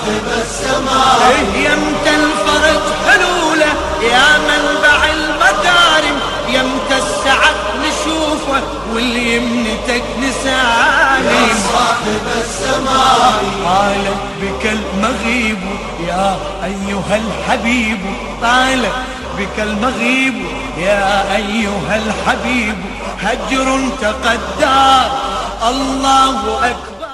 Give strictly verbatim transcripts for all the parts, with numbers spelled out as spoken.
صاحب السماء. يمت الفرج حلوله يا منبع المكارم، يمت السعد نشوفه واليمنتك نسالم. يا صاحب السماء طالت بك المغيب يا أيها الحبيب، طالت بك المغيب يا أيها الحبيب، هجر تقدر الله أكبر.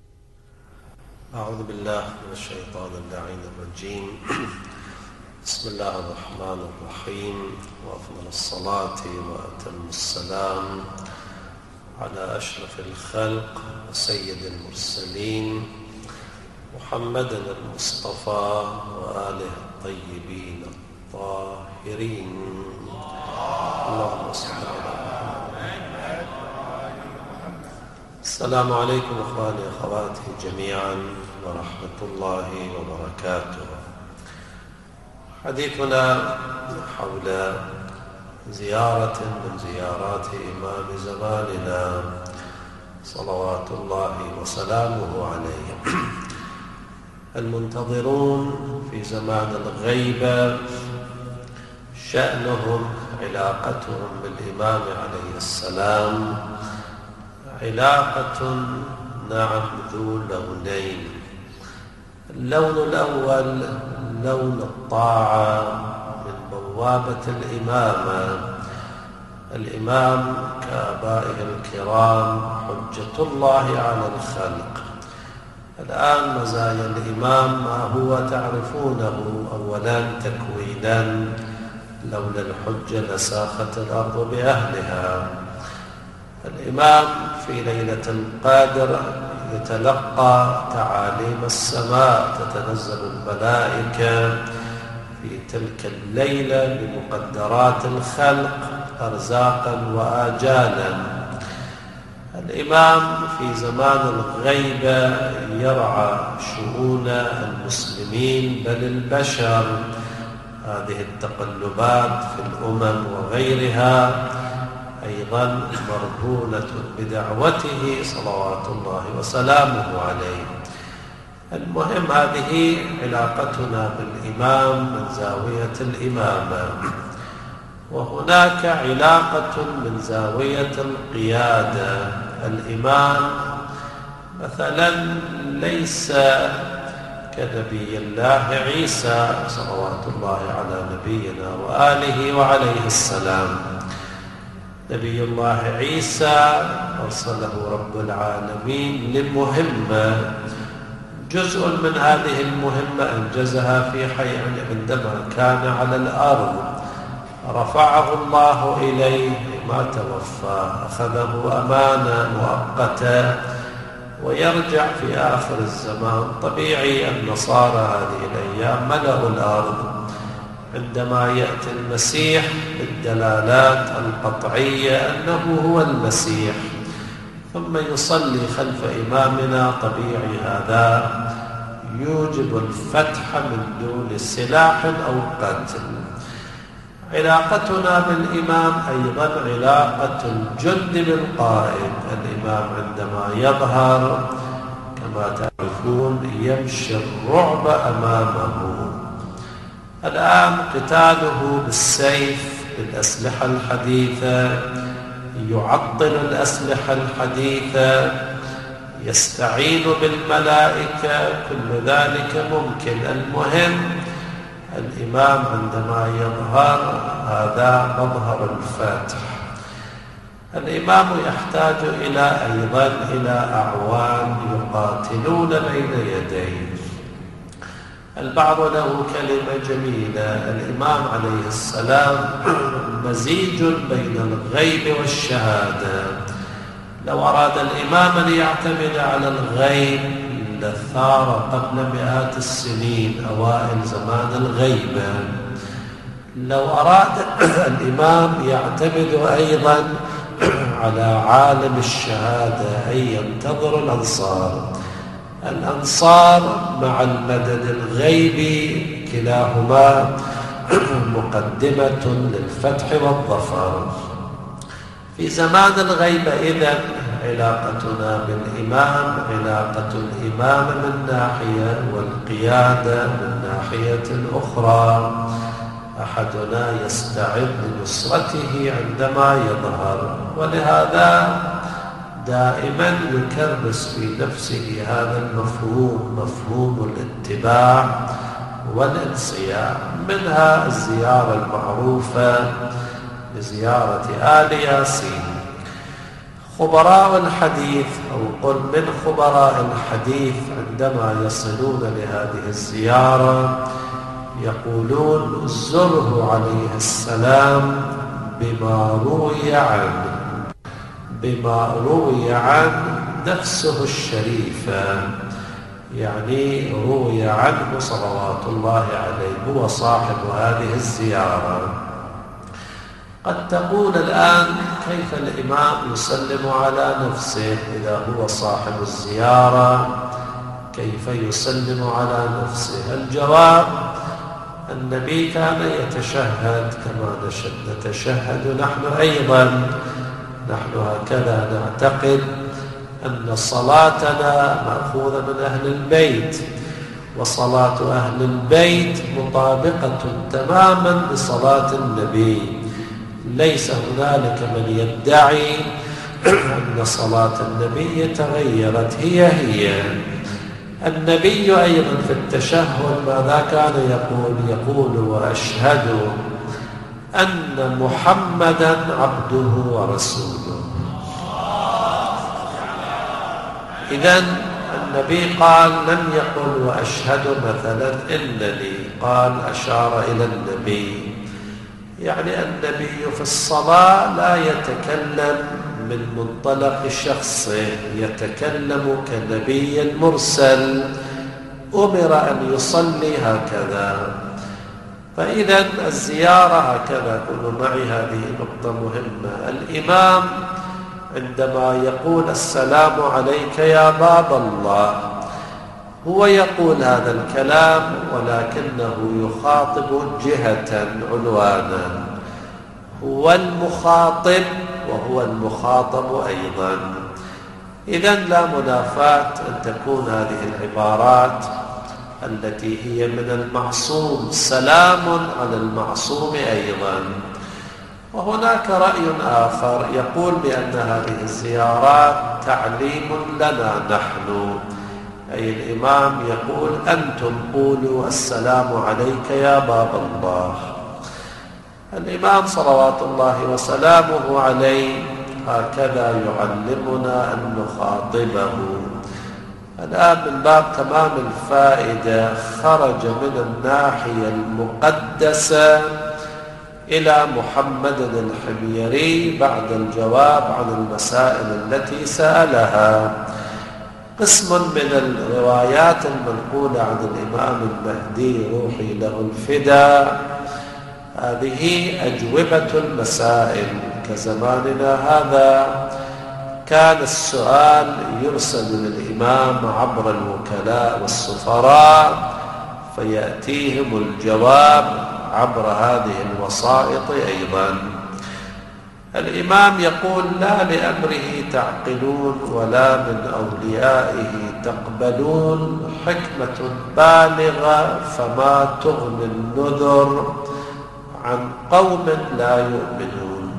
أعوذ بالله من الشيطان اللعين الرجيم. بسم الله الرحمن الرحيم، وأفضل الصلاة وأتم السلام على أشرف الخلق وسيد المرسلين محمد المصطفى وآله الطيبين الطاهرين. اللهم صل على محمد. السلام عليكم إخواني أخواتي جميعا ورحمة الله وبركاته. حديثنا حول زيارة من زيارات إمام زماننا صلوات الله وسلامه عليه. المنتظرون في زمان الغيبة شأنهم علاقتهم بالإمام عليه السلام علاقة نعم ذو لونين. اللون الأول لون الطاعة من بوابة الإمامة. الإمام كآبائه الكرام حجة الله على الخلق. الآن مزايا الإمام ما هو تعرفونه. أولا تكوينا، لولا الحجة لساخت الأرض بأهلها. الإمام في ليلة القدر يتلقى تعاليم السماء، تتنزل الملائكة في تلك الليلة بمقدرات الخلق أرزاقا وآجالا. الإمام في زمان الغيبة يرعى شؤون المسلمين بل البشر. هذه التقلبات في الأمم وغيرها أيضا مرهونة بدعوته صلوات الله وسلامه عليه. المهم هذه علاقتنا بالإمام من زاوية الإمامة. وهناك علاقة من زاوية القيادة. الإمام مثلا ليس كنبي الله عيسى صلوات الله على نبينا وآله وعليه السلام. نبي الله عيسى أرسله رب العالمين لمهمة، جزء من هذه المهمة أنجزها في حي عندما كان على الأرض. رفعه الله إليه ما توفى، أخذه أمانة مؤقتة ويرجع في آخر الزمان. طبيعي النصارى هذه الأيام ملأوا الأرض. عندما يأتي المسيح بالدلالات القطعية أنه هو المسيح ثم يصلي خلف إمامنا، طبيعي هذا يوجب الفتح من دون سلاح أو قتل. علاقتنا بالإمام أيضا علاقة الجند بالقائد. الإمام عندما يظهر كما تعرفون يمشي الرعب أمامه. الآن قتاله بالسيف بالأسلحة الحديثة، يعطل الأسلحة الحديثة، يستعين بالملائكة، كل ذلك ممكن. المهم الإمام عندما يظهر هذا مظهر الفتح. الإمام يحتاج إلى أيضا إلى أعوان يقاتلون بين يديه. البعض له كلمة جميلة. الإمام عليه السلام مزيج بين الغيب والشهادة. لو أراد الإمام أن يعتمد على الغيب لثار قبل مئات السنين أوائل زمان الغيبة. لو أراد الإمام يعتمد أيضا على عالم الشهادة أي ينتظر الأنصار. الأنصار مع المدد الغيبي كلاهما مقدمة للفتح والظفر. في زمان الغيبة إذن علاقتنا بالإمام علاقة الإمام من ناحية والقيادة من ناحية أخرى. أحدنا يستعد لنصرته عندما يظهر، ولهذا دائما يكرس في نفسه هذا المفهوم، مفهوم الاتباع والانصياع. منها الزيارة المعروفة بزيارة آل ياسين. خبراء الحديث أو قل من خبراء الحديث عندما يصلون لهذه الزيارة يقولون زره عليه السلام بما روي عنه بما روي عن نفسه الشريفة، يعني روي عنه صلوات الله عليه، هو صاحب هذه الزيارة. قد تقول الآن كيف الإمام يسلم على نفسه إذا هو صاحب الزيارة؟ كيف يسلم على نفسه؟ الجواب: النبي كان يتشهد كما نتشهد نحن أيضا. نحن هكذا نعتقد أن صلاتنا مأخوذة من أهل البيت، وصلاة أهل البيت مطابقة تماما لصلاة النبي. ليس هنالك من يدعي أن صلاة النبي تغيرت، هي هي. النبي أيضا في التشهد ماذا كان يقول؟ يقول: وأشهد أن محمدا عبده ورسوله. إذن النبي قال، لم يقل وأشهد مثلا إنني، قال أشار إلى النبي. يعني النبي في الصلاة لا يتكلم من منطلق شخصه، يتكلم كنبي مرسل أمر أن يصلي هكذا. فإذا الزيارة هكذا. كونوا معي، هذه نقطة مهمة. الإمام عندما يقول السلام عليك يا باب الله، هو يقول هذا الكلام ولكنه يخاطب جهة عنوانا، هو المخاطب وهو المخاطب أيضا. إذن لا منافاة أن تكون هذه العبارات التي هي من المعصوم سلام على المعصوم أيضا. وهناك رأي آخر يقول بأن هذه الزيارات تعليم لنا نحن، أي الإمام يقول أنتم قولوا السلام عليك يا باب الله. الإمام صلوات الله وسلامه عليه هكذا يعلمنا أن نخاطبه. الآن من باب تمام الفائدة خرج من الناحية المقدسة إلى محمد الحميري بعد الجواب عن المسائل التي سألها. قسم من الروايات المنقولة عن الإمام المهدي روحي له الفداء، هذه أجوبة المسائل. كزماننا هذا كان السؤال يرسل للإمام عبر الوكلاء والسفراء، فيأتيهم الجواب عبر هذه الوسائط أيضا. الإمام يقول: لا لأمره تعقلون ولا من أوليائه تقبلون، حكمة بالغة فما تغني النذر عن قوم لا يؤمنون.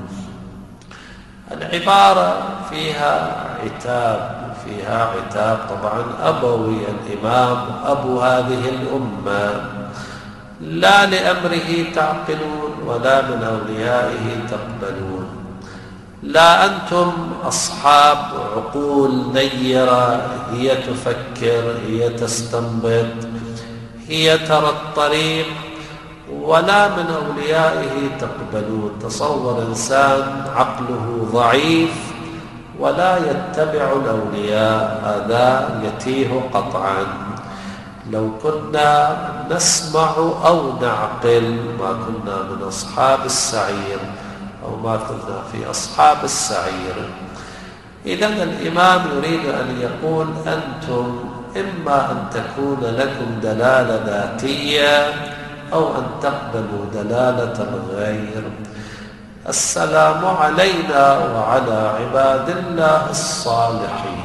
العبارة فيها عتاب، فيها عتاب طبعا أبوي، الإمام أبو هذه الأمة. لا لأمره تعقلون ولا من أوليائه تقبلون. لا أنتم أصحاب عقول نيرة، هي تفكر، هي تستنبط، هي ترى الطريق، ولا من أوليائه تقبلون. تصور إنسان عقله ضعيف ولا يتبع الأولياء، هذا يتيه قطعا. لو كنا نسمع أو نعقل ما كنا من أصحاب السعير، أو ما كنا في أصحاب السعير. إذن الإمام يريد أن يقول: أنتم إما أن تكون لكم دلالة ذاتية أو أن تقبلوا دلالة الغير. السلام علينا وعلى عباد الله الصالحين.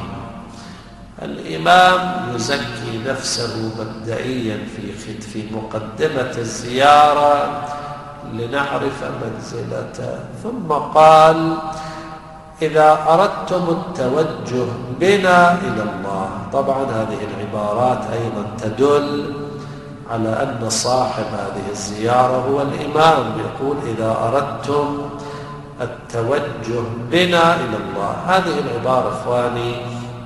الإمام يزكي نفسه مبدئيا في في مقدمة الزيارة لنعرف منزلته، ثم قال: إذا أردتم التوجه بنا إلى الله. طبعا هذه العبارات أيضا تدل على أن صاحب هذه الزيارة هو الإمام. يقول: إذا أردتم التوجه بنا إلى الله. هذه العبارة إخواني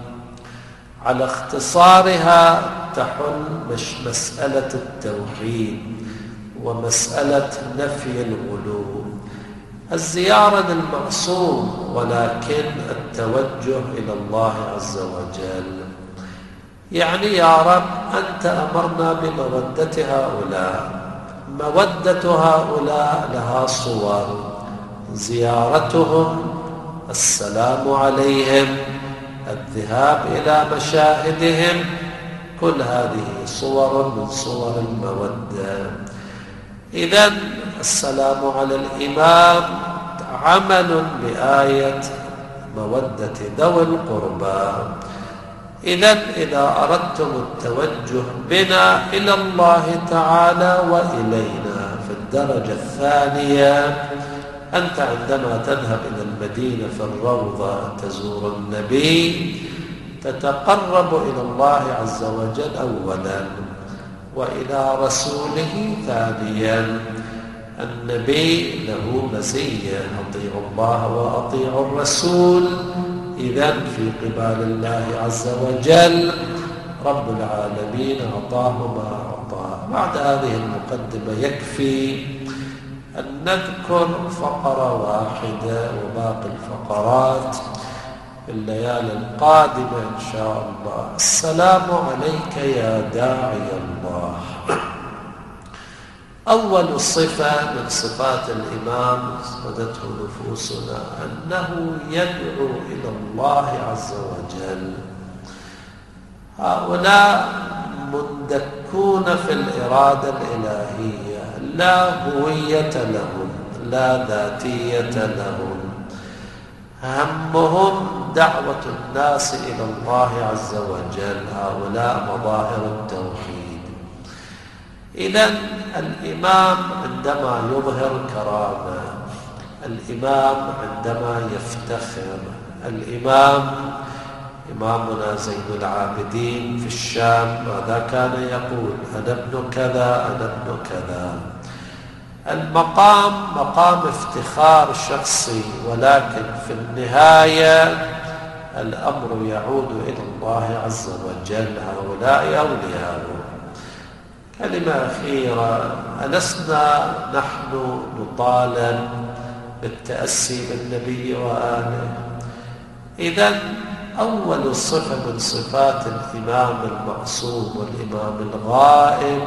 على اختصارها تحل مش مسألة التوحيد ومسألة نفي الغلو. الزيارة للمعصوم، ولكن التوجه إلى الله عز وجل. يعني يا رب أنت أمرنا بمودة هؤلاء، مودة هؤلاء لها صور: زيارتهم، السلام عليهم، الذهاب إلى مشاهدهم، كل هذه صور من صور المودة. إذن السلام على الإمام عمل بآية مودة ذوي القربى. إذن إذا أردتم التوجه بنا إلى الله تعالى وإلينا في الدرجة الثانية، أنت عندما تذهب إلى المدينة في الروضة تزور النبي، تتقرب إلى الله عز وجل أولا، وإلى رسوله ثانيا. النبي له مزية: أطيعوا الله وأطيعوا الرسول. إذن في قبال الله عز وجل رب العالمين أعطاه ما أعطاه. بعد هذه المقدمة يكفي أن نذكر فقرة واحدة، وباقي الفقرات في الليالي القادمة إن شاء الله. السلام عليك يا داعي الله. أول صفة من صفات الإمام صدته نفوسنا أنه يدعو إلى الله عز وجل. هؤلاء مندكون في الإرادة الإلهية، لا هوية لهم، لا ذاتية لهم، همهم دعوة الناس إلى الله عز وجل. هؤلاء مظاهر التوحيد. إذن الإمام عندما يظهر كرامة، الإمام عندما يفتخر، الإمام إمامنا زين العابدين في الشام ماذا كان يقول؟ أنا ابن كذا، أنا ابن كذا. المقام مقام افتخار شخصي، ولكن في النهاية الأمر يعود إلى الله عز وجل. هؤلاء أولياؤه. كلمة أخيرة: ألسنا نحن نطالب بالتأسي بالنبي وآله؟ إذن أول صفة من صفات الإمام المعصوم والإمام الغائب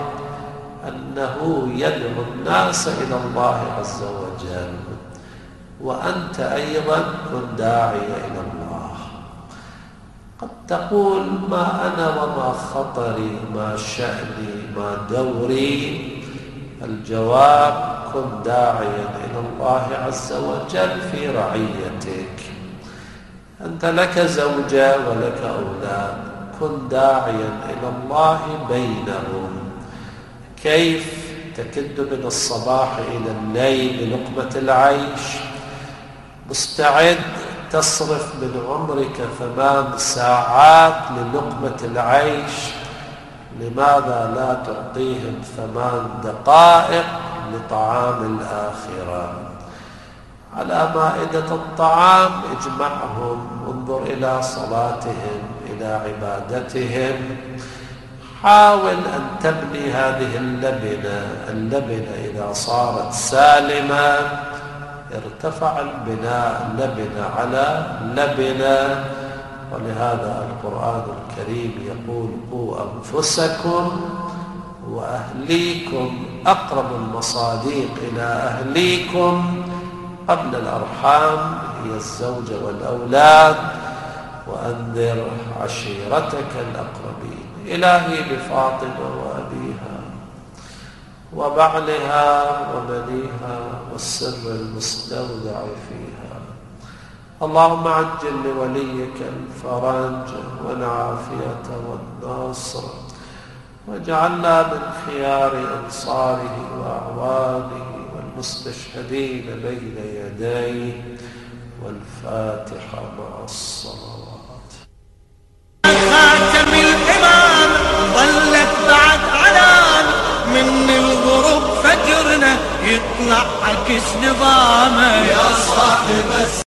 أنه يدعو الناس إلى الله عز وجل. وأنت أيضا كن داعي إلى الله. قد تقول: ما أنا وما خطري، ما شأني، ما دوري. الجواب: كن داعيا إلى الله عز وجل في رعيتك. أنت لك زوجة ولك أولاد، كن داعيا إلى الله بينهم. كيف تكد من الصباح إلى الليل للقمة العيش، مستعد تصرف من عمرك ثمان ساعات للقمة العيش، لماذا لا تعطيهم ثمان دقائق لطعام الآخرة؟ على مائدة الطعام اجمعهم، انظر إلى صلاتهم، إلى عبادتهم. حاول أن تبني هذه اللبنة. اللبنة إذا صارت سالمة ارتفع البناء لبنة على لبنة. ولهذا القرآن الكريم يقول: قوا أنفسكم وأهليكم. أقرب المصاديق إلى أهليكم قبل الأرحام هي الزوجة والأولاد. وأنذر عشيرتك الأقربين. إلهي بفاطمة وأبيها وبعلها وبنيها والسر المستودع فيها. اللهم عجل لوليك الفرج والعافية والنصر، واجعلنا من خيار أنصاره وأعوانه والمستشهدين بين يديه. والفاتحة مع الصلوات. خاتم الإمام ظلت بعد علام من الغروب فجرنا يطلع عكس نظامه يا صاحب